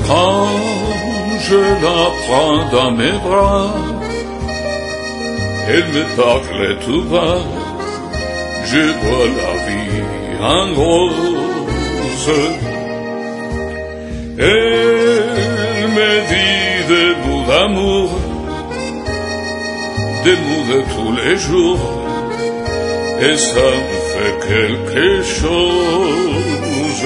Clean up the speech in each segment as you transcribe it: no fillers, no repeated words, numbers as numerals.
Quand je la prends dans mes bras, elle me parlait tout bas, je vois la vie en rose. Elle me dit des mots d'amour, des mots de tous les jours, et ça me fait quelque chose.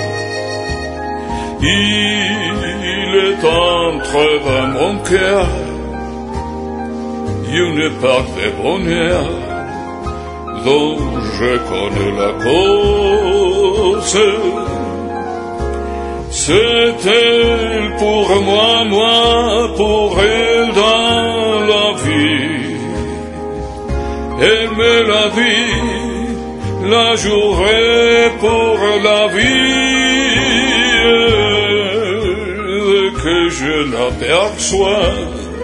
Il est entré dans mon cœur une part de bonheur dont je connais la cause. C'est-elle pour moi, moi pour elle dans la vie. Elle me la vie, la journée pour la vie, que je l'aperçois,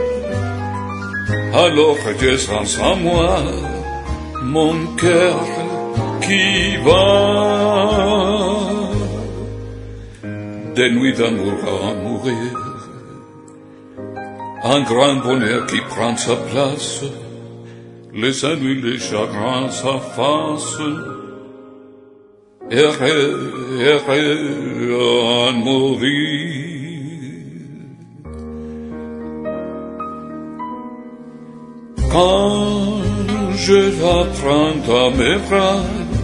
alors je sens en moi mon cœur qui bat. Des nuits d'amour à mourir, un grand bonheur qui prend sa place, les ennuis, les chagrins s'effacent, heureux à mourir. Quand je la prends dans mes bras,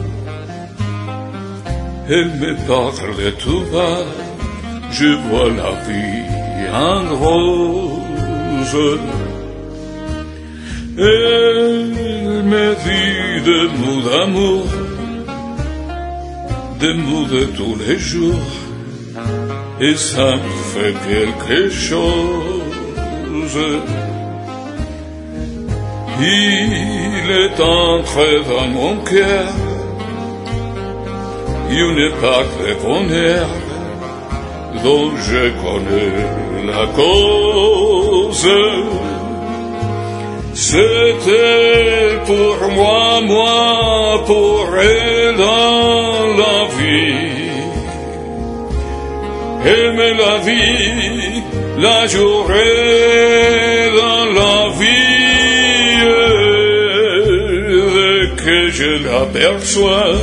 elle me parle tout bas, je vois la vie en rose. Elle me dit des mots d'amour, des mots de tous les jours, et ça me fait quelque chose. Il est entré dans mon cœur une part de bonheur dont je connais la cause. C'était pour moi, moi pour elle dans la vie. Elle me la vie, la journée dans la vie, que je l'aperçois,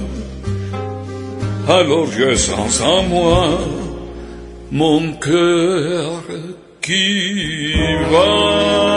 alors je sens en moi mon cœur qui bat.